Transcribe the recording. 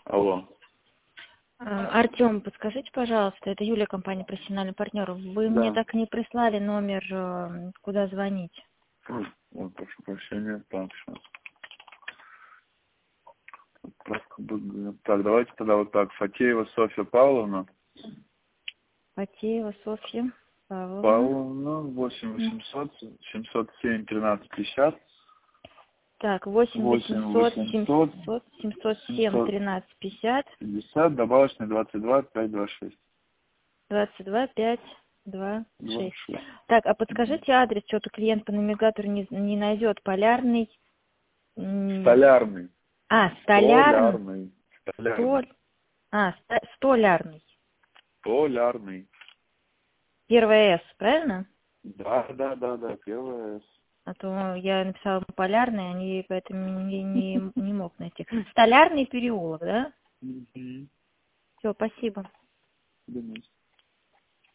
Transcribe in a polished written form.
Алло. Артем, подскажите, пожалуйста, это Юлия, компания «Профессиональный партнер». Вы мне Да. так и не прислали номер, куда звонить. Вот, прошу прощения. Так, сейчас. Так, давайте тогда вот так. Фатеева Софья Павловна. Фатеева Софья Павловна. Павловна, 8800 707 1350. Так, 8800 700 707 1350. 50, добавочный 22 526. 22 5 2 6. 26. Так, а подскажите адрес, что-то клиент по навигатору не найдет. Полярный. Столярный. Столярный. Столярный. Столярный. Столярный. Первое «С», правильно? Да, первое. А то я написала полярный, они поэтому не мог найти. Столярный переулок, да? Угу. Все, спасибо. Думаю.